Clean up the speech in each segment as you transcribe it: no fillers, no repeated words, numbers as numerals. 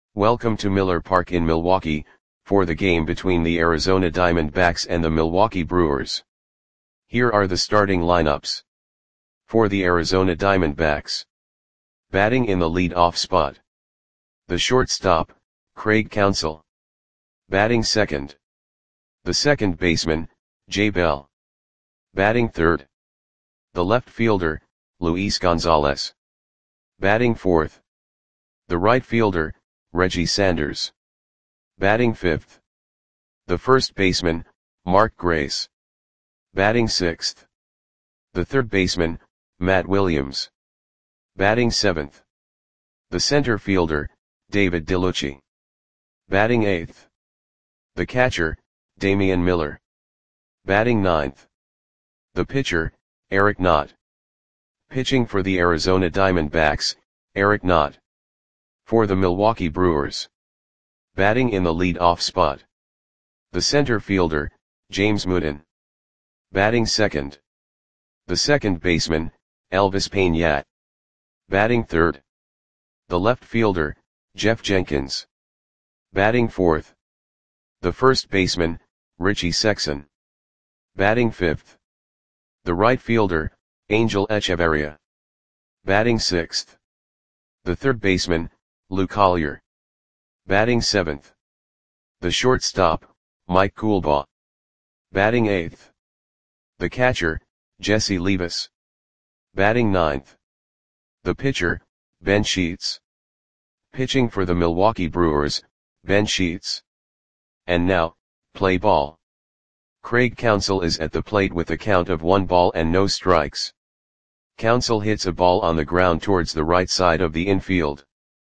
Welcome to Miller Park in Milwaukee, for the game between the Arizona Diamondbacks and the Milwaukee Brewers. Here are the starting lineups. For the Arizona Diamondbacks. Batting in the lead-off spot. The shortstop, Craig Counsell. Batting second. The second baseman, Jay Bell. Batting third. The left fielder, Luis Gonzalez. Batting fourth. The right fielder, Reggie Sanders. Batting fifth. The first baseman, Mark Grace. Batting sixth. The third baseman, Matt Williams. Batting seventh. The center fielder, David DeLucci. Batting eighth. The catcher, Damian Miller. Batting ninth. The pitcher, Eric Nott. Pitching for the Arizona Diamondbacks, Eric Nott. For the Milwaukee Brewers. Batting in the lead-off spot. The center fielder, James Mooden. Batting second. The second baseman, Elvis Peña. Batting third. The left fielder, Jeff Jenkins. Batting fourth. The first baseman, Richie Sexson. Batting fifth. The right fielder, Angel Echeverria. Batting sixth. The third baseman, Lou Collier. Batting seventh. The shortstop, Mike Coolbaugh. Batting eighth. The catcher, Jesse Levis. Batting ninth. The pitcher, Ben Sheets. Pitching for the Milwaukee Brewers, Ben Sheets. And now, play ball. Craig Counsell is at the plate with a count of 1 ball and no strikes. Counsell hits a ball on the ground towards the right side of the infield.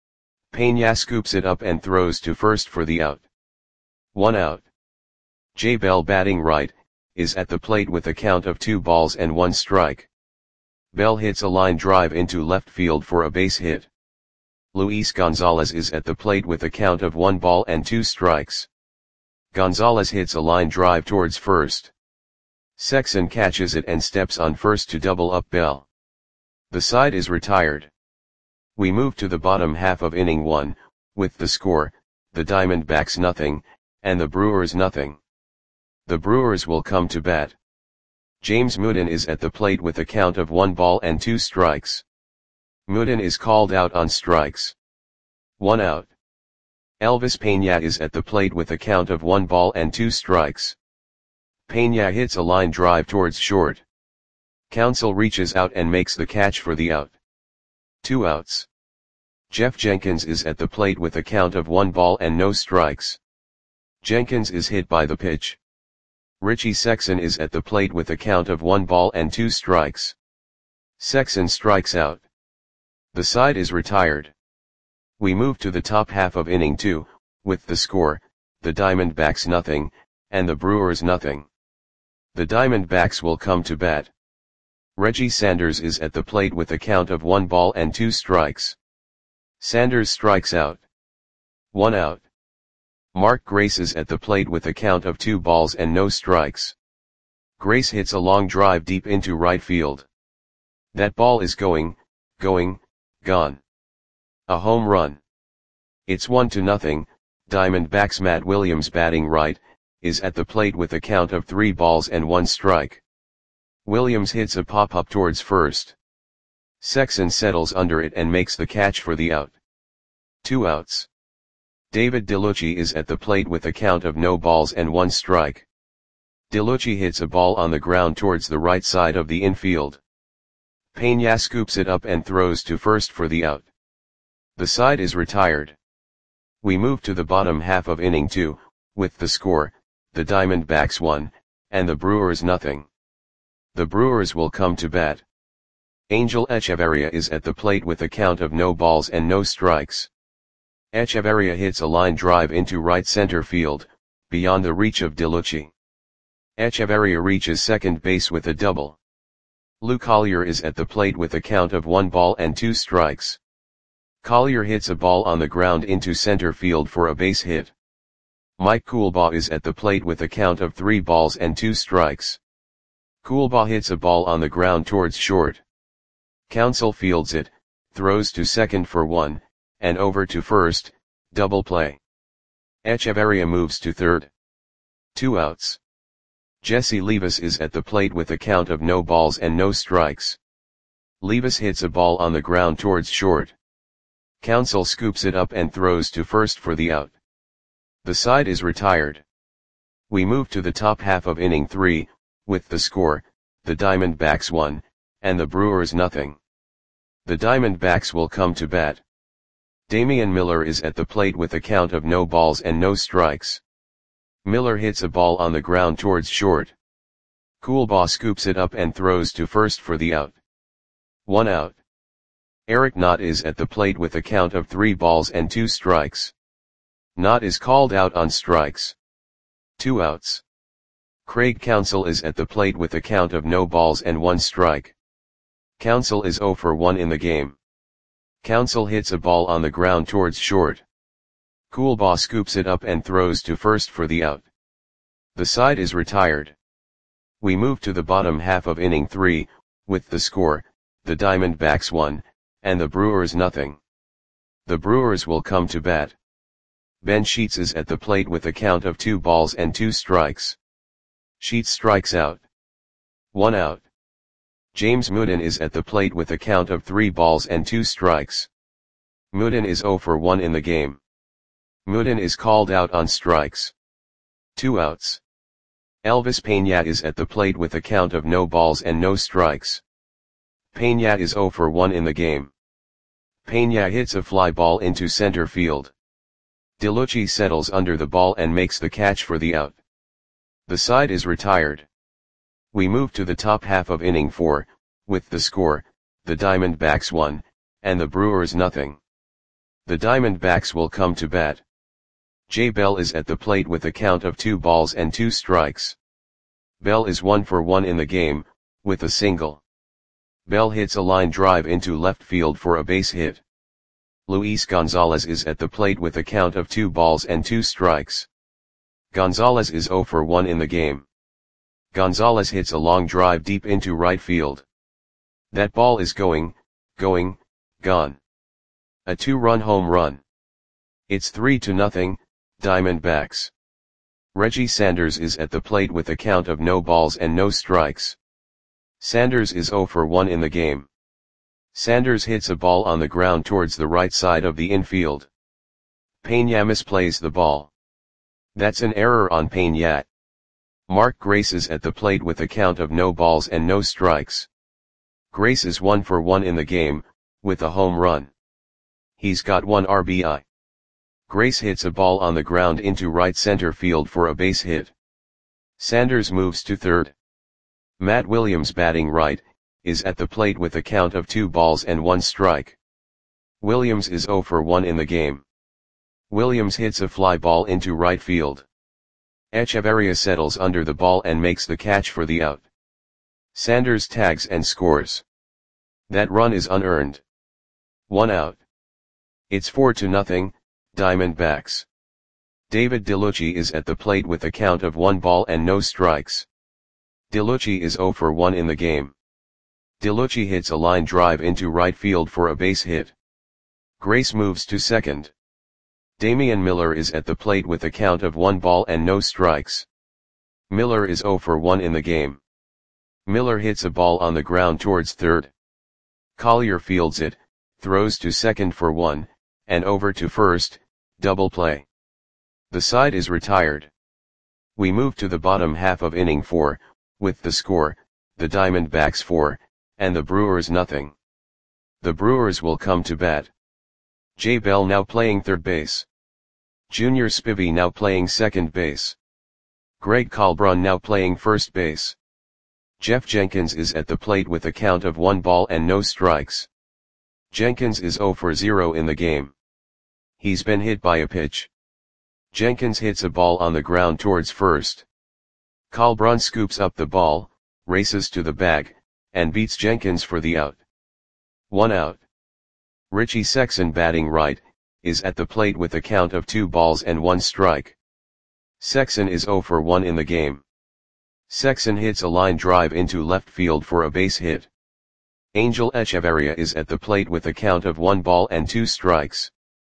Peña scoops it up and throws to first for the out. 1 out. Jay Bell, batting right, is at the plate with a count of 2 balls and 1 strike. Bell hits a line drive into left field for a base hit. Luis Gonzalez is at the plate with a count of 1 ball and 2 strikes. Gonzalez hits a line drive towards first. Sexson catches it and steps on first to double up Bell. The side is retired. We move to the bottom half of inning 1, with the score, the Diamondbacks nothing, and the Brewers nothing. The Brewers will come to bat. James Mooden is at the plate with a count of 1 ball and 2 strikes. Mooden is called out on strikes. 1 out. Elvis Peña is at the plate with a count of 1 ball and 2 strikes. Peña hits a line drive towards short. Counsell reaches out and makes the catch for the out. 2 outs. Jeff Jenkins is at the plate with a count of 1 ball and no strikes. Jenkins is hit by the pitch. Richie Sexson is at the plate with a count of 1 ball and 2 strikes. Sexson strikes out. The side is retired. We move to the top half of inning 2, with the score, the Diamondbacks nothing, and the Brewers nothing. The Diamondbacks will come to bat. Reggie Sanders is at the plate with a count of 1 ball and 2 strikes. Sanders strikes out. 1 out. Mark Grace is at the plate with a count of 2 balls and no strikes. Grace hits a long drive deep into right field. That ball is gone. A home run. It's 1-0, Diamondbacks. Matt Williams, batting right, is at the plate with a count of 3 balls and 1 strike. Williams hits a pop-up towards first. Sexson settles under it and makes the catch for the out. 2 outs. David DeLucci is at the plate with a count of no balls and 1 strike. DeLucci hits a ball on the ground towards the right side of the infield. Peña scoops it up and throws to first for the out. The side is retired. We move to the bottom half of inning 2, with the score, the Diamondbacks 1, and the Brewers nothing. The Brewers will come to bat. Angel Echeverria is at the plate with a count of no balls and no strikes. Echeverria hits a line drive into right center field, beyond the reach of DeLucci. Echeverria reaches second base with a double. Lou Collier is at the plate with a count of 1 ball and 2 strikes. Collier hits a ball on the ground into center field for a base hit. Mike Coolbaugh is at the plate with a count of 3 balls and 2 strikes. Coolbaugh hits a ball on the ground towards short. Counsell fields it, throws to second for 1, and over to first, Double play. Echeverria moves to third. 2 outs. Jesse Levis is at the plate with a count of no balls and no strikes. Levis hits a ball on the ground towards short. Counsell scoops it up and throws to first for the out. The side is retired. We move to the top half of inning 3, with the score, the Diamondbacks 1, and the Brewers nothing. The Diamondbacks will come to bat. Damian Miller is at the plate with a count of no balls and no strikes. Miller hits a ball on the ground towards short. Coolbaugh scoops it up and throws to first for the out. 1 out. Eric Knott is at the plate with a count of 3 balls and 2 strikes. Knott is called out on strikes. 2 outs. Craig Counsell is at the plate with a count of no balls and 1 strike. Counsell is 0 for 1 in the game. Counsell hits a ball on the ground towards short. Coolbaugh scoops it up and throws to first for the out. The side is retired. We move to the bottom half of inning 3, with the score, the Diamondbacks 1, and the Brewers nothing. The Brewers will come to bat. Ben Sheets is at the plate with a count of 2 balls and 2 strikes. Sheets strikes out. 1 out. James Mooden is at the plate with a count of 3 balls and 2 strikes. Mooden is 0 for 1 in the game. Mooden is called out on strikes. 2 outs. Elvis Peña is at the plate with a count of no balls and no strikes. Peña is 0 for 1 in the game. Peña hits a fly ball into center field. DeLucci settles under the ball and makes the catch for the out. The side is retired. We move to the top half of inning 4, with the score, the Diamondbacks 1, and the Brewers nothing. The Diamondbacks will come to bat. Jay Bell is at the plate with a count of 2 balls and 2 strikes. Bell is 1 for 1 in the game, with a single. Bell hits a line drive into left field for a base hit. Luis Gonzalez is at the plate with a count of 2 balls and 2 strikes. Gonzalez is 0 for 1 in the game. Gonzalez hits a long drive deep into right field. That ball is gone. A 2-run home run. It's 3-0, Diamondbacks. Reggie Sanders is at the plate with a count of no balls and no strikes. Sanders is 0 for 1 in the game. Sanders hits a ball on the ground towards the right side of the infield. Peña misplays the ball. That's an error on Peña. Mark Grace is at the plate with a count of no balls and no strikes. Grace is 1 for 1 in the game, with a home run. He's got 1 RBI. Grace hits a ball on the ground into right center field for a base hit. Sanders moves to third. Matt Williams, batting right, is at the plate with a count of 2 balls and 1 strike. Williams is 0 for 1 in the game. Williams hits a fly ball into right field. Echeverria settles under the ball and makes the catch for the out. Sanders tags and scores. That run is unearned. 1 out. It's 4-0, Diamondbacks. David DeLucci is at the plate with a count of 1 ball and no strikes. DeLucci is 0 for 1 in the game. DeLucci hits a line drive into right field for a base hit. Grace moves to second. Damian Miller is at the plate with a count of 1 ball and no strikes. Miller is 0 for 1 in the game. Miller hits a ball on the ground towards third. Collier fields it, throws to second for 1, and over to first, double play. The side is retired. We move to the bottom half of inning 4, with the score, the Diamondbacks 4, and the Brewers nothing. The Brewers will come to bat. Jay Bell now playing third base. Junior Spivey now playing second base. Greg Colbrun now playing first base. Jeff Jenkins is at the plate with a count of 1 ball and no strikes. Jenkins is 0 for 0 in the game. He's been hit by a pitch. Jenkins hits a ball on the ground towards first. Colbrun scoops up the ball, races to the bag, and beats Jenkins for the out. 1 out. Richie Sexson, batting right, is at the plate with a count of 2 balls and 1 strike. Sexson is 0 for 1 in the game. Sexson hits a line drive into left field for a base hit. Angel Echeverria is at the plate with a count of 1 ball and 2 strikes.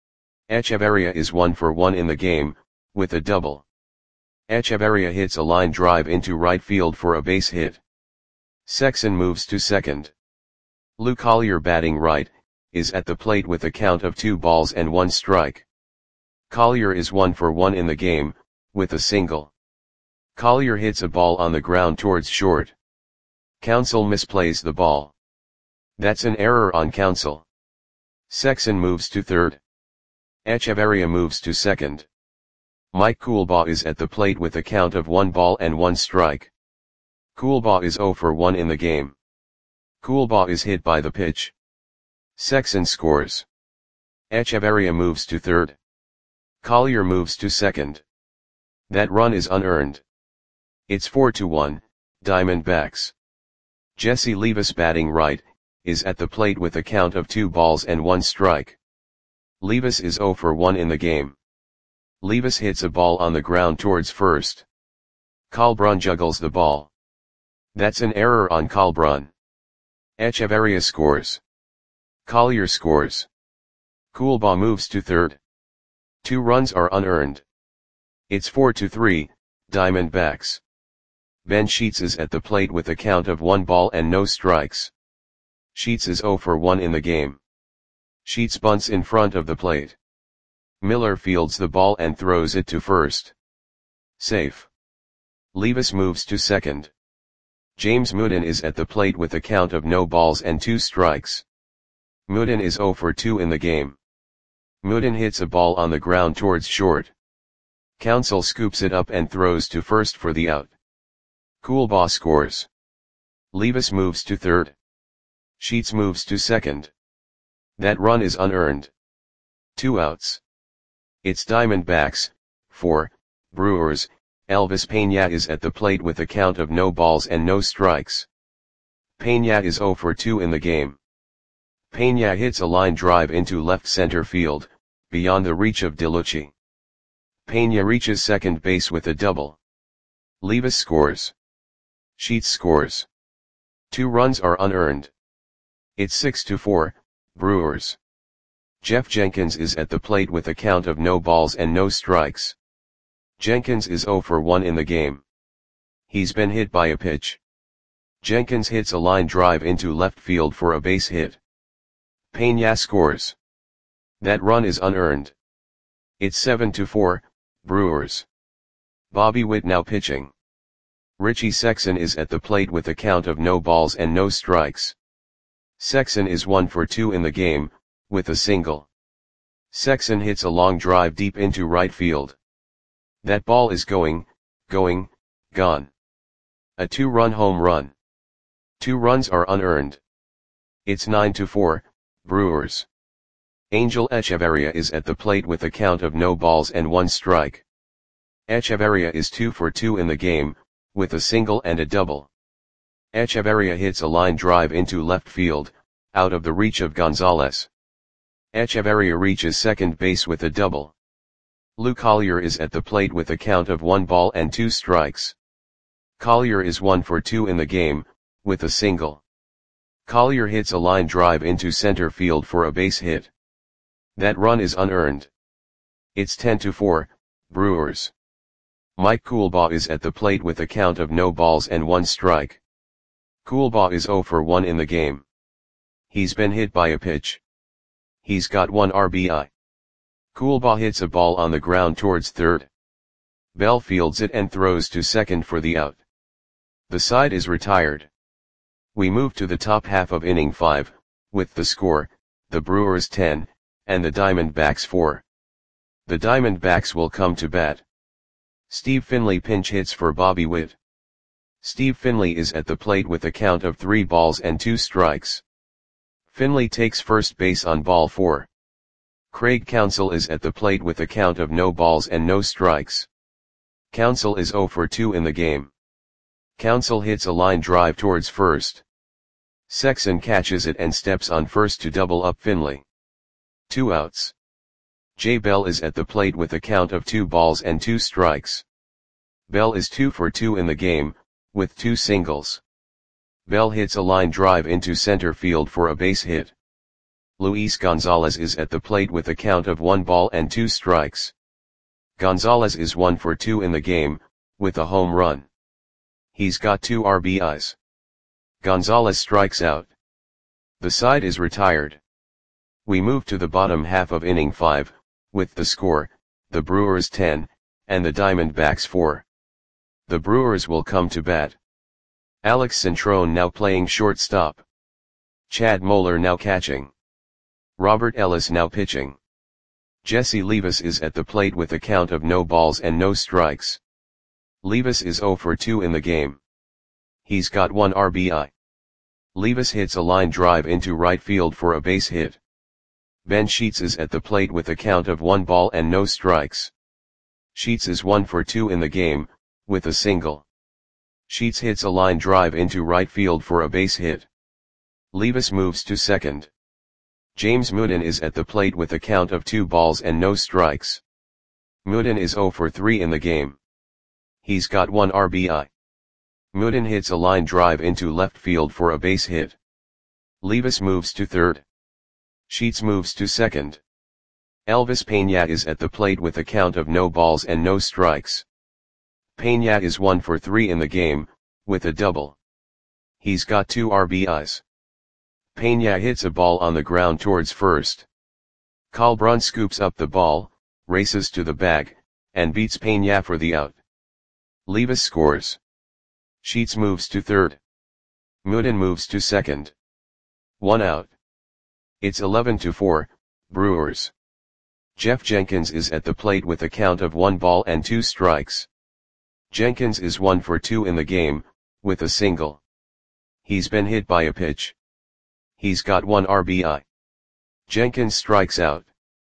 Echeverria is 1 for 1 in the game, with a double. Echeverria hits a line drive into right field for a base hit. Sexson moves to second. Lou Collier, batting right, is at the plate with a count of 2 balls and 1 strike. Collier is 1 for 1 in the game, with a single. Collier hits a ball on the ground towards short. Counsell misplays the ball. That's an error on Counsell. Sexson moves to third. Echeverria moves to second. Mike Coolbaugh is at the plate with a count of 1 ball and 1 strike. Coolbaugh is 0 for 1 in the game. Coolbaugh is hit by the pitch. Sexson scores. Echeverria moves to third. Collier moves to second. That run is unearned. It's 4-1, Diamondbacks. Jesse Levis, batting right, is at the plate with a count of 2 balls and 1 strike. Levis is 0 for 1 in the game. Levis hits a ball on the ground towards first. Colbrun juggles the ball. That's an error on Colbrun. Echeverria scores. Collier scores. Coolbaugh moves to third. 2 runs are unearned. It's 4-3, Diamondbacks. Ben Sheets is at the plate with a count of 1 ball and no strikes. Sheets is 0 for 1 in the game. Sheets bunts in front of the plate. Miller fields the ball and throws it to first. Safe. Levis moves to second. James Mooden is at the plate with a count of no balls and 2 strikes. Mooden is 0 for 2 in the game. Mooden hits a ball on the ground towards short. Counsell scoops it up and throws to first for the out. Coolbaugh scores. Levis moves to third. Sheets moves to second. That run is unearned. 2 outs. It's Diamondbacks, 4, Brewers. Elvis Peña is at the plate with a count of no balls and no strikes. Peña is 0 for 2 in the game. Peña hits a line drive into left center field, beyond the reach of DeLucci. Peña reaches second base with a double. Levis scores. Sheets scores. 2 runs are unearned. It's 6-4, Brewers. Jeff Jenkins is at the plate with a count of no balls and no strikes. Jenkins is 0 for 1 in the game. He's been hit by a pitch. Jenkins hits a line drive into left field for a base hit. Peña scores. That run is unearned. It's 7-4, Brewers. Bobby Witt now pitching. Richie Sexson is at the plate with a count of no balls and no strikes. Sexson is 1 for 2 in the game, with a single. Sexson hits a long drive deep into right field. That ball is gone. A 2-run home run. 2 runs are unearned. It's 9-4, Brewers. Angel Echeverria is at the plate with a count of no balls and 1 strike. Echeverria is 2 for 2 in the game, with a single and a double. Echeverria hits a line drive into left field, out of the reach of Gonzalez. Echeverria reaches second base with a double. Lou Collier is at the plate with a count of 1 ball and 2 strikes. Collier is 1 for 2 in the game, with a single. Collier hits a line drive into center field for a base hit. That run is unearned. It's 10-4, Brewers. Mike Coolbaugh is at the plate with a count of no balls and 1 strike. Coolbaugh is 0 for 1 in the game. He's been hit by a pitch. He's got 1 RBI. Coolbaugh hits a ball on the ground towards third. Bell fields it and throws to second for the out. The side is retired. We move to the top half of inning 5, with the score, the Brewers 10, and the Diamondbacks 4. The Diamondbacks will come to bat. Steve Finley pinch hits for Bobby Witt. Steve Finley is at the plate with a count of 3 balls and 2 strikes. Finley takes first base on ball 4. Craig Counsell is at the plate with a count of no balls and no strikes. Counsell is 0 for 2 in the game. Counsell hits a line drive towards first. Sexson catches it and steps on first to double up Finley. 2 outs. Jay Bell is at the plate with a count of 2 balls and 2 strikes. Bell is 2 for 2 in the game, with 2 singles. Bell hits a line drive into center field for a base hit. Luis Gonzalez is at the plate with a count of 1 ball and 2 strikes. Gonzalez is 1 for 2 in the game, with a home run. He's got 2 RBIs. Gonzalez strikes out. The side is retired. We move to the bottom half of inning 5, with the score, the Brewers 10, and the Diamondbacks 4. The Brewers will come to bat. Alex Centrone now playing shortstop. Chad Moeller now catching. Robert Ellis now pitching. Jesse Levis is at the plate with a count of no balls and no strikes. Levis is 0 for 2 in the game. He's got 1 RBI. Levis hits a line drive into right field for a base hit. Ben Sheets is at the plate with a count of 1 ball and no strikes. Sheets is 1 for 2 in the game, with a single. Sheets hits a line drive into right field for a base hit. Levis moves to second. James Mooden is at the plate with a count of 2 balls and no strikes. Mooden is 0 for 3 in the game. He's got 1 RBI. Mooden hits a line drive into left field for a base hit. Levis moves to third. Sheets moves to second. Elvis Peña is at the plate with a count of no balls and no strikes. Peña is 1 for 3 in the game, with a double. He's got 2 RBIs. Peña hits a ball on the ground towards first. Colbrun scoops up the ball, races to the bag, and beats Peña for the out. Levis scores. Sheets moves to third. Mooden moves to second. 1 out. It's 11-4, Brewers. Jeff Jenkins is at the plate with a count of 1 ball and 2 strikes. Jenkins is 1 for 2 in the game, with a single. He's been hit by a pitch. He's got 1 RBI. Jenkins strikes out.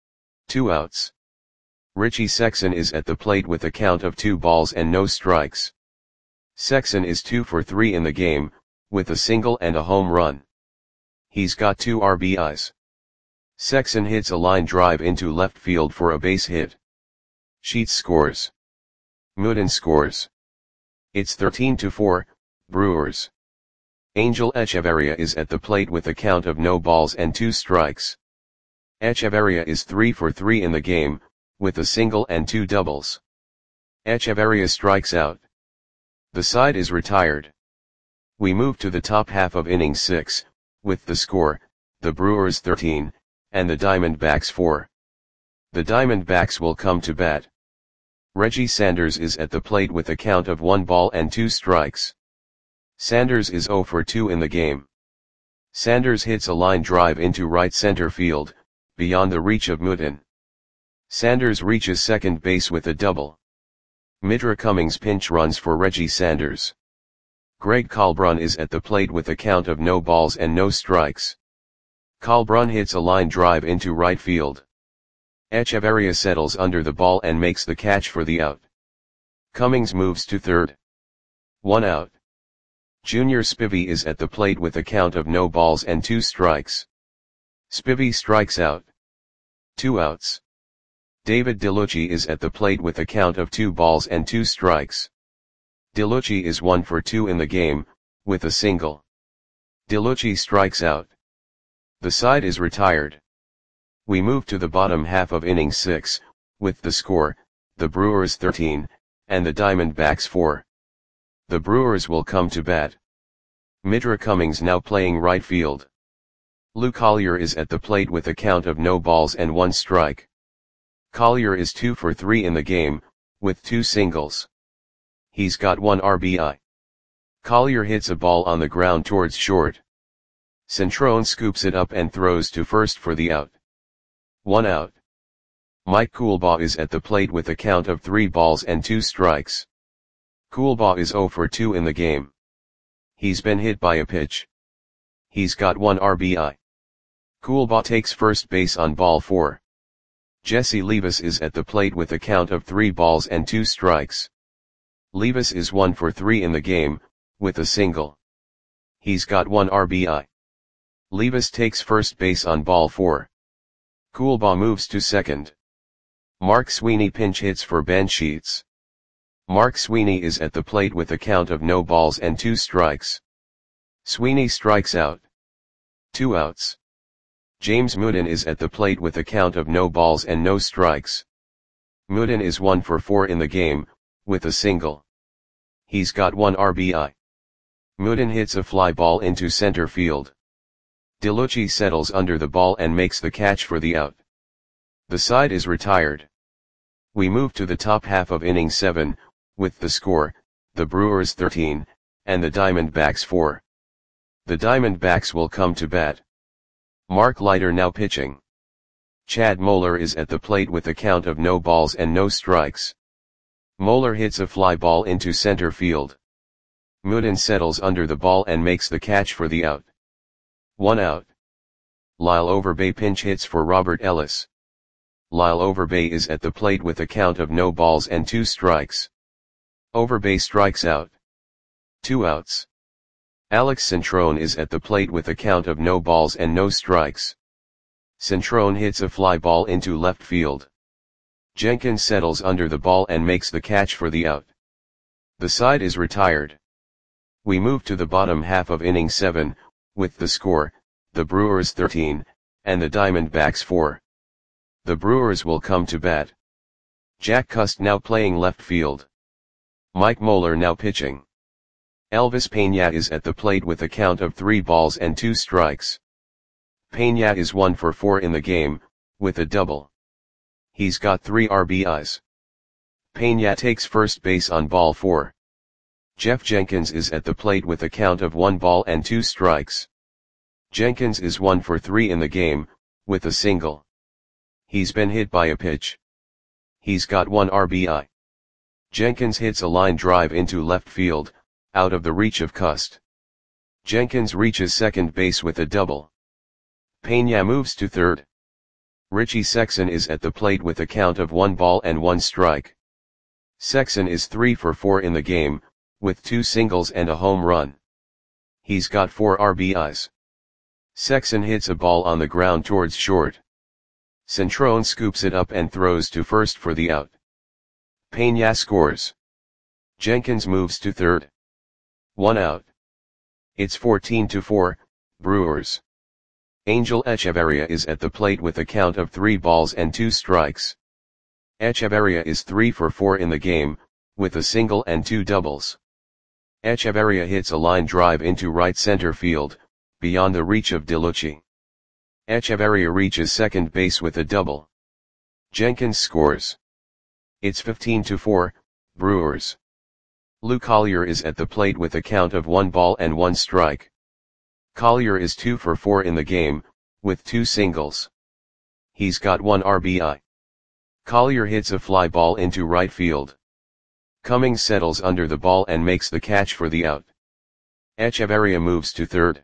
2 outs. Richie Sexson is at the plate with a count of 2 balls and no strikes. Sexson is 2 for 3 in the game, with a single and a home run. He's got 2 RBIs. Sexson hits a line drive into left field for a base hit. Sheets scores. Mooden scores. It's 13-4, Brewers. Angel Echeverria is at the plate with a count of no balls and 2 strikes. Echeverria is 3 for 3 in the game, with a single and 2 doubles. Echeverria strikes out. The side is retired. We move to the top half of inning 6, with the score, the Brewers 13, and the Diamondbacks 4. The Diamondbacks will come to bat. Reggie Sanders is at the plate with a count of 1 ball and 2 strikes. Sanders is 0 for 2 in the game. Sanders hits a line drive into right center field, beyond the reach of Mooden. Sanders reaches second base with a double. Mitra Cummings pinch runs for Reggie Sanders. Greg Colbrun is at the plate with a count of no balls and no strikes. Colbrun hits a line drive into right field. Echeverria settles under the ball and makes the catch for the out. Cummings moves to third. 1 out. Junior Spivey is at the plate with a count of no balls and 2 strikes. Spivey strikes out. 2 outs. David DeLucci is at the plate with a count of 2 balls and 2 strikes. DeLucci is 1 for 2 in the game, with a single. DeLucci strikes out. The side is retired. We move to the bottom half of inning 6, with the score, the Brewers 13, and the Diamondbacks 4. The Brewers will come to bat. Mitra Cummings now playing right field. Lou Collier is at the plate with a count of no balls and 1 strike. Collier is 2 for 3 in the game, with 2 singles. He's got 1 RBI. Collier hits a ball on the ground towards short. Centrone scoops it up and throws to first for the out. 1 out. Mike Coolbaugh is at the plate with a count of 3 balls and 2 strikes. Coolbaugh is 0 for 2 in the game. He's been hit by a pitch. He's got 1 RBI. Coolbaugh takes first base on ball 4. Jesse Levis is at the plate with a count of 3 balls and 2 strikes. Levis is 1 for 3 in the game, with a single. He's got 1 RBI. Levis takes first base on ball 4. Coolbaugh moves to second. Mark Sweeney pinch hits for Ben Sheets. Mark Sweeney is at the plate with a count of no balls and 2 strikes. Sweeney strikes out. 2 outs. James Mooden is at the plate with a count of no balls and no strikes. Mooden is 1 for 4 in the game, with a single. He's got 1 RBI. Mooden hits a fly ball into center field. DeLucci settles under the ball and makes the catch for the out. The side is retired. We move to the top half of inning 7, with the score, the Brewers 13, and the Diamondbacks 4. The Diamondbacks will come to bat. Mark Leiter now pitching. Chad Moeller is at the plate with a count of no balls and no strikes. Moeller hits a fly ball into center field. Mooden settles under the ball and makes the catch for the out. 1 out. Lyle Overbay pinch hits for Robert Ellis. Lyle Overbay is at the plate with a count of no balls and 2 strikes. Overbay strikes out. 2 outs. Alex Centrone is at the plate with a count of no balls and no strikes. Centrone hits a fly ball into left field. Jenkins settles under the ball and makes the catch for the out. The side is retired. We move to the bottom half of inning 7, with the score, the Brewers 13, and the Diamondbacks 4. The Brewers will come to bat. Jack Cust now playing left field. Mike Moeller now pitching. Elvis Peña is at the plate with a count of 3 balls and 2 strikes. Peña is 1 for 4 in the game, with a double. He's got 3 RBIs. Peña takes first base on ball 4. Jeff Jenkins is at the plate with a count of 1 ball and 2 strikes. Jenkins is 1 for 3 in the game, with a single. He's been hit by a pitch. He's got 1 RBI. Jenkins hits a line drive into left field, out of the reach of Cust. Jenkins reaches second base with a double. Peña moves to third. Richie Sexson is at the plate with a count of 1 ball and 1 strike. Sexson is 3 for 4 in the game, with 2 singles and a home run. He's got 4 RBIs. Sexson hits a ball on the ground towards short. Centrone scoops it up and throws to first for the out. Peña scores. Jenkins moves to third. 1 out. It's 14-4, Brewers. Angel Echeverria is at the plate with a count of 3 balls and 2 strikes. Echeverria is 3 for 4 in the game, with a single and 2 doubles. Echeverria hits a line drive into right center field, beyond the reach of DeLucci. Echeverria reaches second base with a double. Jenkins scores. It's 15-4, Brewers. Lou Collier is at the plate with a count of 1 ball and 1 strike. Collier is 2 for 4 in the game, with 2 singles. He's got 1 RBI. Collier hits a fly ball into right field. Cummings settles under the ball and makes the catch for the out. Echeverria moves to third.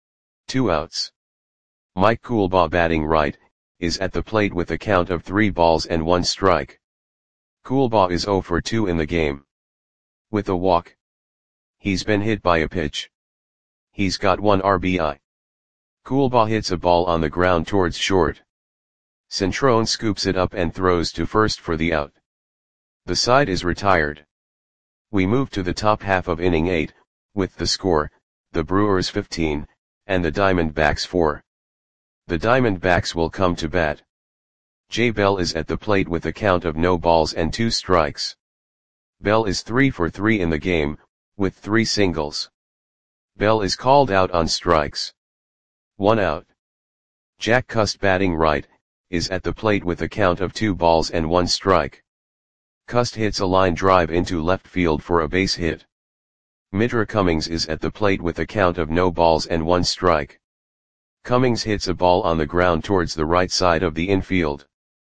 2 outs. Mike Coolbaugh batting right, is at the plate with a count of 3 balls and 1 strike. Coolbaugh is 0 for 2 in the game. With a walk. He's been hit by a pitch. He's got 1 RBI. Coolbaugh hits a ball on the ground towards short. Centrone scoops it up and throws to first for the out. The side is retired. We move to the top half of inning 8, with the score, the Brewers 15, and the Diamondbacks 4. The Diamondbacks will come to bat. Jay Bell is at the plate with a count of no balls and 2 strikes. Bell is 3 for 3 in the game, with 3 singles. Bell is called out on strikes. 1 out. Jack Cust batting right, is at the plate with a count of 2 balls and 1 strike. Cust hits a line drive into left field for a base hit. Mitra Cummings is at the plate with a count of no balls and 1 strike. Cummings hits a ball on the ground towards the right side of the infield.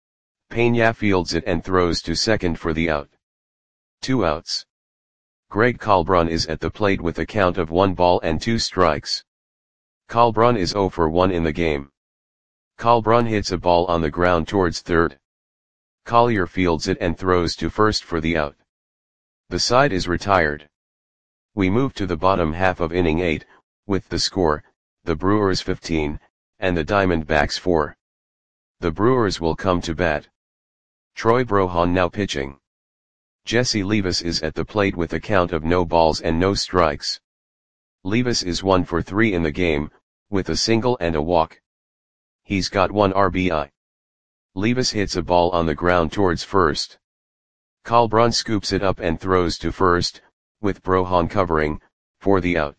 Peña fields it and throws to second for the out. 2 outs. Greg Kalbrun is at the plate with a count of 1 ball and 2 strikes. Kalbrun is 0 for 1 in the game. Kalbrun hits a ball on the ground towards third. Collier fields it and throws to first for the out. The side is retired. We move to the bottom half of inning 8, with the score, the Brewers 15, and the Diamondbacks 4. The Brewers will come to bat. Troy Brohan now pitching. Jesse Levis is at the plate with a count of no balls and no strikes. Levis is 1 for 3 in the game, with a single and a walk. He's got 1 RBI. Levis hits a ball on the ground towards first. Colbrun scoops it up and throws to first, with Brohan covering, for the out.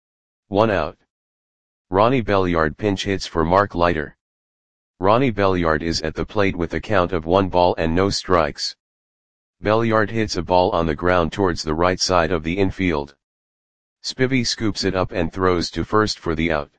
1 out. Ronnie Belliard pinch hits for Mark Leiter. Ronnie Belliard is at the plate with a count of 1 ball and no strikes. Belliard hits a ball on the ground towards the right side of the infield. Spivey scoops it up and throws to first for the out.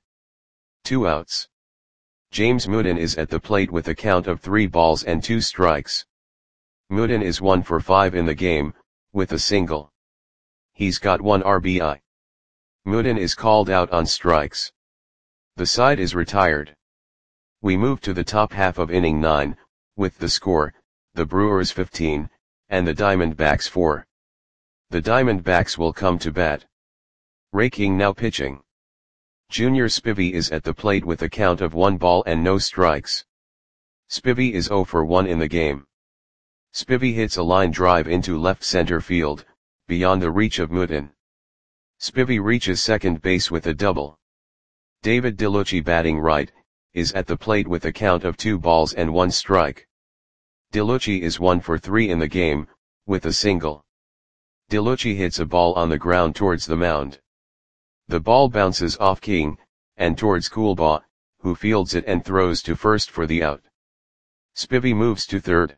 2 outs. James Mooden is at the plate with a count of 3 balls and 2 strikes. Mooden is 1 for 5 in the game, with a single. He's got 1 RBI. Mooden is called out on strikes. The side is retired. We move to the top half of inning 9, with the score, the Brewers 15, and the Diamondbacks 4. The Diamondbacks will come to bat. Ray King now pitching. Junior Spivey is at the plate with a count of 1 ball and no strikes. Spivey is 0 for 1 in the game. Spivey hits a line drive into left center field, beyond the reach of Mooden. Spivey reaches second base with a double. David DeLucci batting right, is at the plate with a count of 2 balls and 1 strike. DeLucci is 1 for 3 in the game, with a single. DeLucci hits a ball on the ground towards the mound. The ball bounces off King, and towards Coolbaugh, who fields it and throws to first for the out. Spivey moves to third.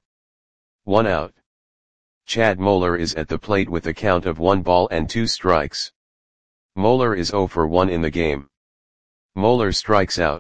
1 out. Chad Moeller is at the plate with a count of 1 ball and 2 strikes. Moeller is 0 for 1 in the game. Moeller strikes out.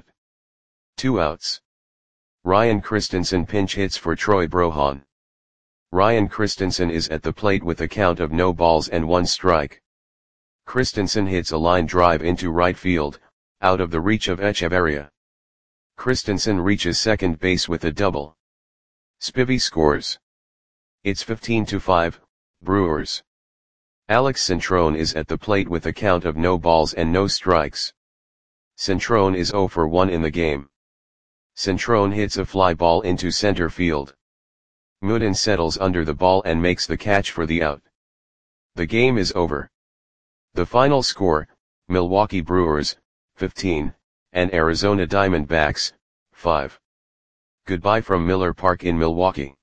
2 outs. Ryan Christensen pinch hits for Troy Brohan. Ryan Christensen is at the plate with a count of no balls and 1 strike. Christensen hits a line drive into right field, out of the reach of Echeverria. Christensen reaches second base with a double. Spivey scores. It's 15-5, Brewers. Alex Centrone is at the plate with a count of no balls and no strikes. Centrone is 0 for 1 in the game. Centrone hits a fly ball into center field. Mooden settles under the ball and makes the catch for the out. The game is over. The final score, Milwaukee Brewers, 15, and Arizona Diamondbacks, 5. Goodbye from Miller Park in Milwaukee.